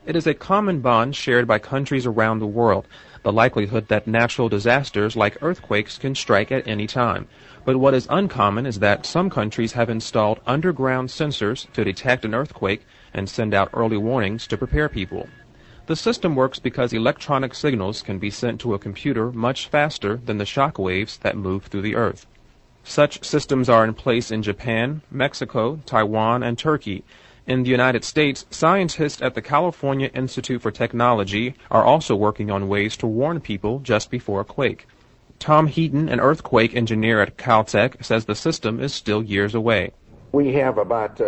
It is a common bond shared by countries around the world, the likelihood that natural disasters like earthquakes can strike at any time. But what is uncommon is that some countries have installed underground sensors to detect an earthquake and send out early warnings to prepare people. The system works because electronic signals can be sent to a computer much faster than the shock waves that move through the earth. Such systems are in place in Japan, Mexico, Taiwan, and Turkey. In the United States, scientists at the California Institute for Technology are also working on ways to warn people just before a quake. Tom Heaton, an earthquake engineer at Caltech, says the system is still years away. We have about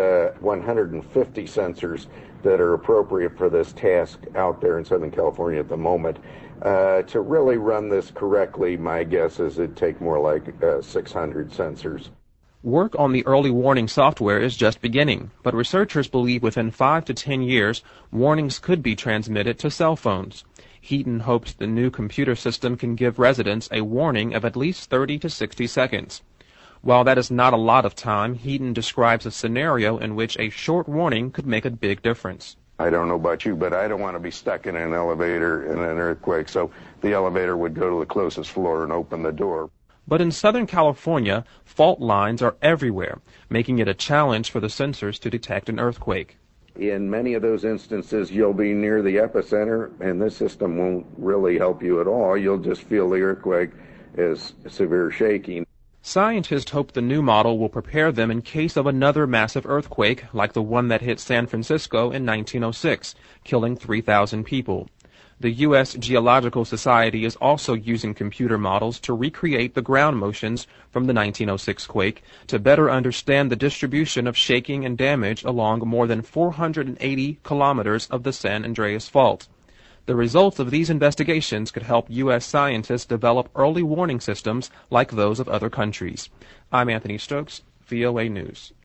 150 sensors that are appropriate for this task out there in Southern California at the moment. To really run this correctly, my guess is it'd take more like 600 sensors. Work on the early warning software is just beginning, but researchers believe within 5 to 10 years, warnings could be transmitted to cell phones. Heaton hopes the new computer system can give residents a warning of at least 30 to 60 seconds. While that is not a lot of time, Heaton describes a scenario in which a short warning could make a big difference. I don't know about you, but I don't want to be stuck in an elevator in an earthquake, so the elevator would go to the closest floor and open the door. But in Southern California, fault lines are everywhere, making it a challenge for the sensors to detect an earthquake. In many of those instances, you'll be near the epicenter, and this system won't really help you at all. You'll just feel the earthquake as severe shaking. Scientists hope the new model will prepare them in case of another massive earthquake like the one that hit San Francisco in 1906, killing 3,000 people. The U.S. Geological Society is also using computer models to recreate the ground motions from the 1906 quake to better understand the distribution of shaking and damage along more than 480 kilometers of the San Andreas Fault. The results of these investigations could help U.S. scientists develop early warning systems like those of other countries. I'm Anthony Stokes, VOA News.